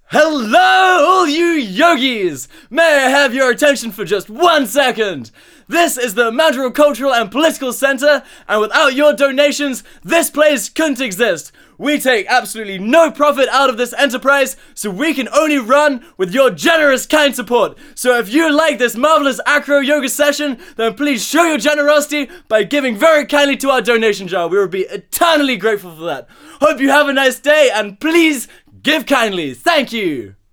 Hello, all you yogis! May I have your attention for just 1 second? This is the Madrigal Cultural and Political Center, and without your donations, this place couldn't exist. We take absolutely no profit out of this enterprise, so we can only run with your generous, kind support. So if you like this marvelous acro yoga session, then please show your generosity by giving very kindly to our donation jar. We will be eternally grateful for that. Hope you have a nice day, and please give kindly. Thank you.